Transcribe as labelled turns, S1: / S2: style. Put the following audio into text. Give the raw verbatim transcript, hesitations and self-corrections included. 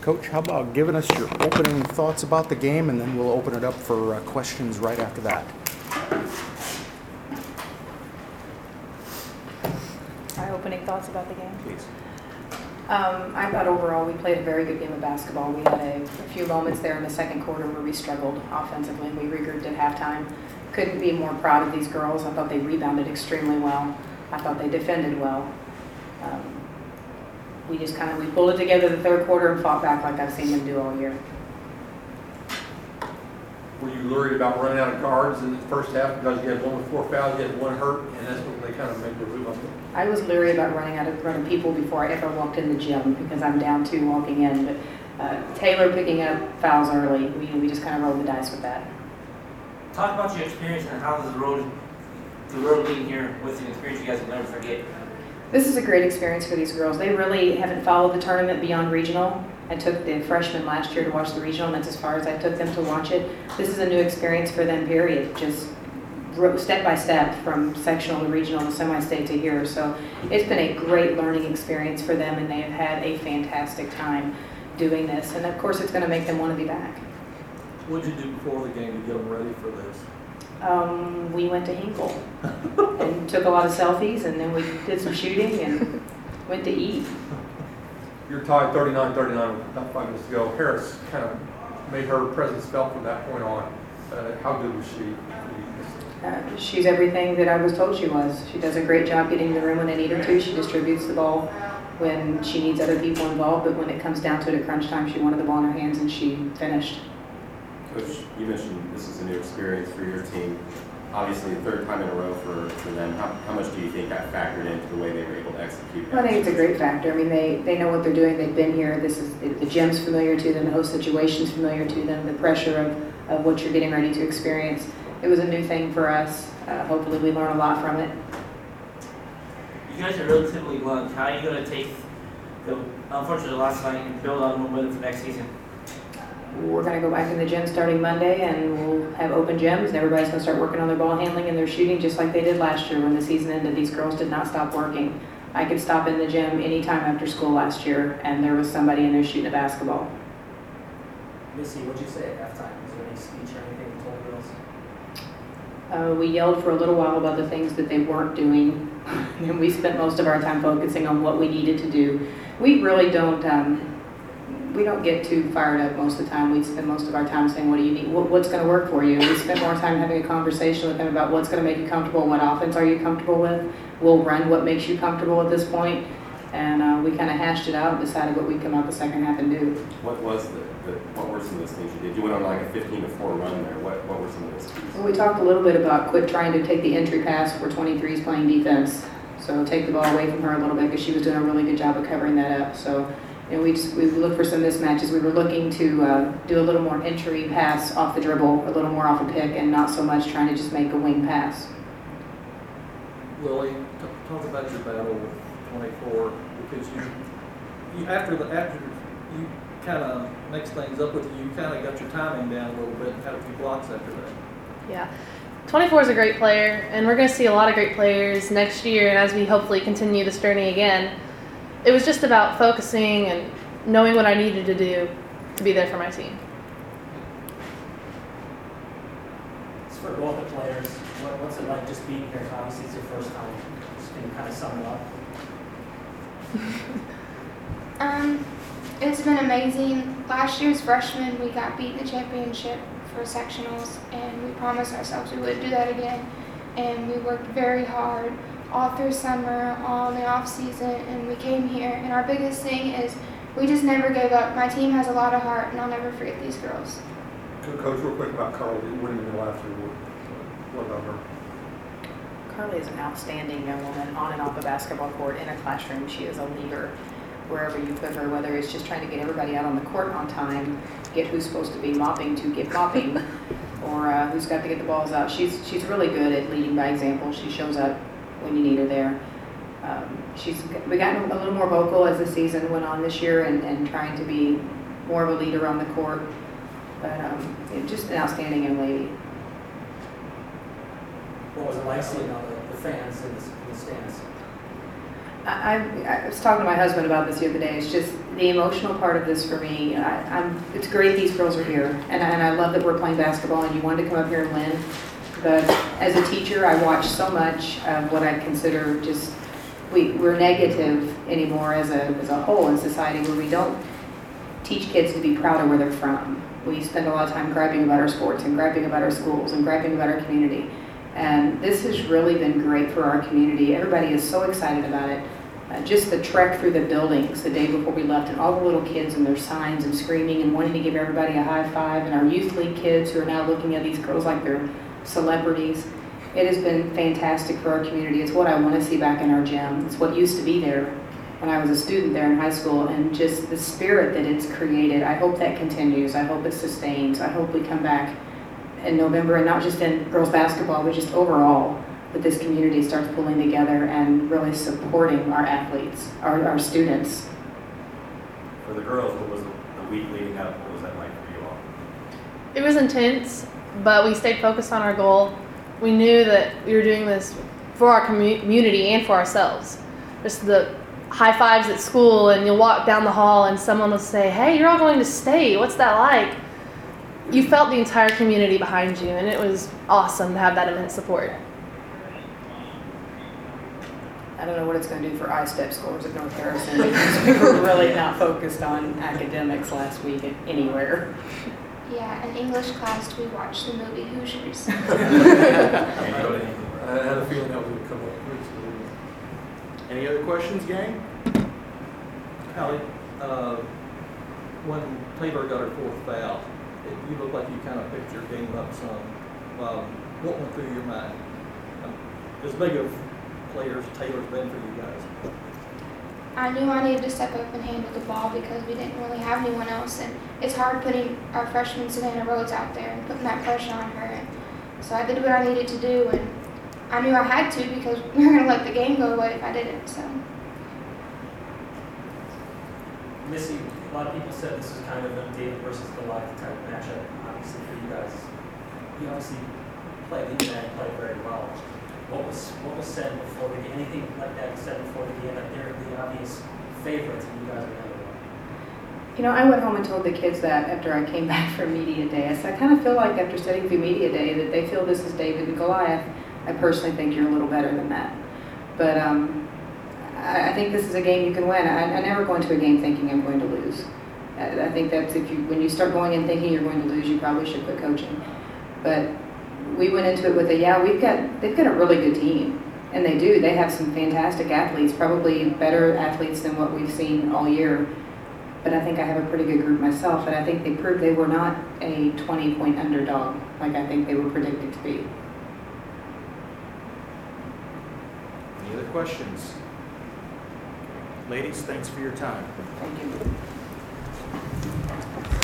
S1: Coach, how about giving us your opening thoughts about the game, and then we'll open it up for uh, questions right after that.
S2: My opening thoughts about the game?
S1: Please.
S2: Um, I thought overall we played a very good game of basketball. We had a, a few moments there in the second quarter where we struggled offensively. We regrouped at halftime. Couldn't be more proud of these girls. I thought they rebounded extremely well. I thought they defended well. Um, we just kind of, we pulled it together the third quarter and fought back like I've seen them do all year.
S3: Were you worried about running out of guards in the first half because you had one with four fouls, you had one hurt, and that's when they kind of made the move up?
S2: I was leery about running out of running people before I ever walked in the gym because I'm down two walking in. But uh, Taylor picking up fouls early, we, we just kind of rolled the dice with that.
S4: Talk about your experience and how the road, the road being here with an experience you guys will never forget.
S2: This is a great experience for these girls. They really haven't followed the tournament beyond regional. I took the freshmen last year to watch the regional, and that's as far as I took them to watch it. This is a new experience for them, period. Just step by step from sectional to regional to semi-state to here. So it's been a great learning experience for them, and they have had a fantastic time doing this. And of course, it's going to make them want to be back.
S5: What did you do before the game to get them ready for this?
S2: Um, we went to Hinkle and took a lot of selfies, and then we did some shooting and went to eat.
S3: You're tied thirty-nine thirty-nine with about five minutes to go. Harris kind of made her presence felt from that point on. Uh, how good was she?
S2: Uh, she's everything that I was told she was. She does a great job getting in the room when they need her to. She distributes the ball when she needs other people involved, but when it comes down to it at crunch time, she wanted the ball in her hands and she finished.
S6: Coach, you mentioned this is a new experience for your team. Obviously, the third time in a row for, for them. How, how much do you think that factored into the way they were able to execute?
S2: Well, I think it's a great factor. I mean, they, they know what they're doing. They've been here. This is the, the gym's familiar to them. The whole situation's familiar to them. The pressure of, of what you're getting ready to experience. It was a new thing for us. Uh, hopefully, we learn a lot from it.
S4: You guys are relatively young. How are you going to take the unfortunate last night and build on momentum for next season?
S2: We're going to go back in the gym starting Monday, and we'll have open gyms, and everybody's going to start working on their ball handling and their shooting just like they did last year when the season ended. These girls did not stop working. I could stop in the gym anytime after school last year, and there was somebody in there shooting a basketball.
S7: Missy, what'd you say at halftime? Was there any speech or anything you told girls?
S2: Uh, we yelled for a little while about the things that they weren't doing, and we spent most of our time focusing on what we needed to do. We really don't, um, we don't get too fired up most of the time. We spend most of our time saying, what do you need? What, what's going to work for you? We spend more time having a conversation with them about what's going to make you comfortable, what offense are you comfortable with. We'll run what makes you comfortable at this point. And uh, we kind of hashed it out and decided what we'd come out the second half and do.
S6: What was the, the what were some of those things you did? You went on like a fifteen to four run there. What what were some of those keys?
S2: Well, we talked a little bit about quit trying to take the entry pass where twenty-three is playing defense. So take the ball away from her a little bit because she was doing a really good job of covering that up. So and we just, we looked for some mismatches. We were looking to uh, do a little more entry pass off the dribble, a little more off a pick, and not so much trying to just make a wing pass.
S5: Lily, t- talk about your battle with twenty-four, because you, you after the after you kind of mixed things up with you, you kind of got your timing down a little bit and had a few blocks after that.
S8: Yeah. twenty-four is a great player, and we're going to see a lot of great players next year, and as we hopefully continue this journey again. It was just about focusing and knowing what I needed to do to be there for my team.
S7: It's for both the players. What, what's it like just being here? Obviously, it's your first time. Just can you kind of sum it up?
S9: Um, it's been amazing. Last year's freshmen, we got beat in the championship for sectionals, and we promised ourselves we would do that again. And we worked very hard all through summer, all in the off season, and we came here. And our biggest thing is we just never gave up. My team has a lot of heart, and I'll never forget these girls.
S3: Coach, real quick about Carly winning the last year. What about her?
S2: Carly is an outstanding young woman on and off the basketball court in a classroom. She is a leader wherever you put her, whether it's just trying to get everybody out on the court on time, get who's supposed to be mopping to get mopping, or uh, who's got to get the balls out. She's she's really good at leading by example. She shows up when you need her there. Um, she's we gotten a little more vocal as the season went on this year, and, and trying to be more of a leader on the court. But um, it, just an outstanding young lady.
S7: What was it like seeing all the, the fans in the, in the stands?
S2: I, I I was talking to my husband about this the other day. It's just the emotional part of this for me. I, I'm, it's great these girls are here, and, I- and I love that we're playing basketball and you wanted to come up here and win. But as a teacher, I watch so much of what I consider just, we, we're negative anymore as a, as a whole in society, where we don't teach kids to be proud of where they're from. We spend a lot of time griping about our sports and griping about our schools and griping about our community. And this has really been great for our community. Everybody is so excited about it. Uh, just the trek through the buildings the day before we left, and all the little kids and their signs and screaming and wanting to give everybody a high five, and our youth league kids who are now looking at these girls like they're celebrities. It has been fantastic for our community. It's what I want to see back in our gym. It's what used to be there when I was a student there in high school, and just the spirit that it's created. I hope that continues. I hope it sustains. I hope we come back in November, and not just in girls basketball, but just overall, that this community starts pulling together and really supporting our athletes, our, our students.
S10: For the girls, what was the, the week leading up? What was that like for you all?
S8: It was intense, but we stayed focused on our goal. We knew that we were doing this for our commu- community and for ourselves. Just the high fives at school, and you'll walk down the hall and someone will say, "Hey, you're all going to state. What's that like?" You felt the entire community behind you, and it was awesome to have that immense support.
S2: I don't know what it's going to do for I-STEP scores at North Harrison, because we were really not focused on academics last week anywhere.
S9: Yeah, in English class, we watched the movie Hoosiers.
S3: I had a feeling that would come up.
S1: Any other questions, gang?
S5: Hallie, uh, when Taylor got her fourth foul, it, you looked like you kind of picked your game up some. Um, what went through your mind? Um, as big of players Taylor's been for you guys.
S9: I knew I needed to step up and handle the ball because we didn't really have anyone else, and it's hard putting our freshman Savannah Rhodes out there and putting that pressure on her. And so I did what I needed to do, and I knew I had to because we were going to let the game go away if I didn't. So.
S7: Missy, a lot of people said this is kind of a David versus Goliath type matchup. Obviously for you guys, you obviously played into that and played very well. What was what was said before the game? Anything like that said before the game that they're the obvious favorites and you guys are never one?
S2: You know, I went home and told the kids that after I came back from media day. I said, I kind of feel like after studying through media day that they feel this is David and Goliath. I personally think you're a little better than that. But um, I, I think this is a game you can win. I, I never go into a game thinking I'm going to lose. I, I think that's if you when you start going in thinking you're going to lose, you probably should quit coaching. But we went into it with a, yeah, we've got, they've got a really good team. And they do. They have some fantastic athletes, probably better athletes than what we've seen all year. But I think I have a pretty good group myself, and I think they proved they were not a twenty-point underdog like I think they were predicted to be.
S1: Any other questions? Ladies, thanks for your time.
S2: Thank you.